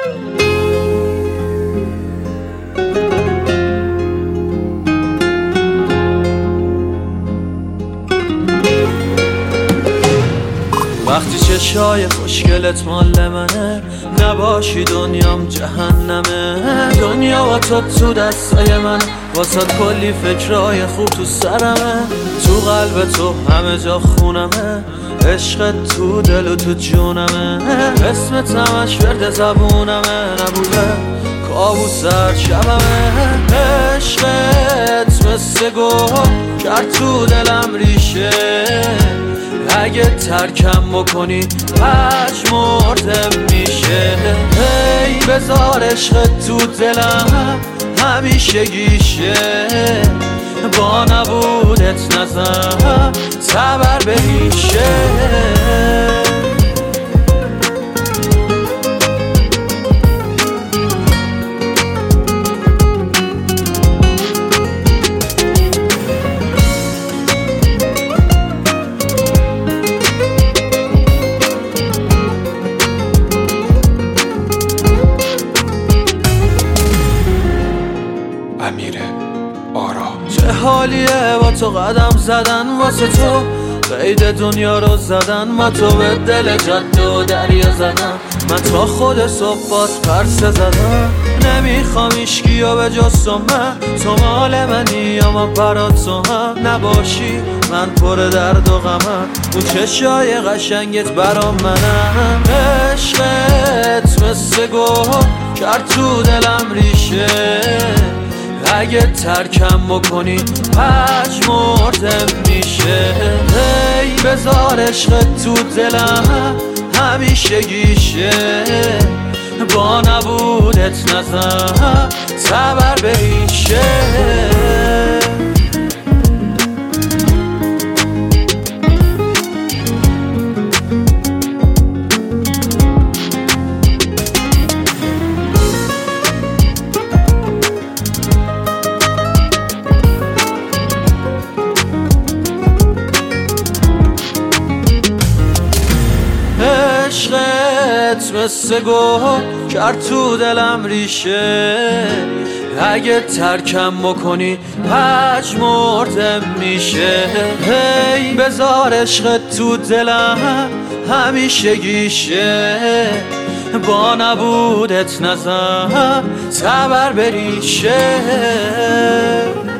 وقتی چشای خوشگلت مال منه، نباشی دنیام جهنمه. دنیا و تو دستای من، واسات کلی فکرای خوب تو سرمه. تو قلب تو همه جا خونمه، عشقت تو دل و تو جونمه. اسمت همش ورد زبونمه، نبوده کابوس هر شبمه. عشقت مثل گل کرد تو دلم ریشه، اگه ترکم بکنی پژمردم میشه. ای بذار عشقت تو دلم همیشه گیشه، با نبودت نزن تبر بریشه. امیر آرام. چه حالیه با تو قدم زدن، واسه تو قید دنیا رو زدن. من تو به دل جاده و دریا زدم، من تا خود صبحات پرسه زدم. نمیخوام ایشگیو به جز تو مال منی یا من برات تو هم نباشی. من پر درد و غمم، اون چشای قشنگت برام منم. عشقت مثل گل کرد تو دلم ریشه، اگه ترکم بکنی پژمردم میشه. ای بذار عشقت تو دلم همیشه گیشه، با نبودت نزن تبر بریشه. عشقت مثل گل کرد تو دلم ریشه، اگه ترکم بکنی پژمردم میشه. هی بذار عشقت تو دلم همیشه گیشه، با نبودت نزن تبر بریشه.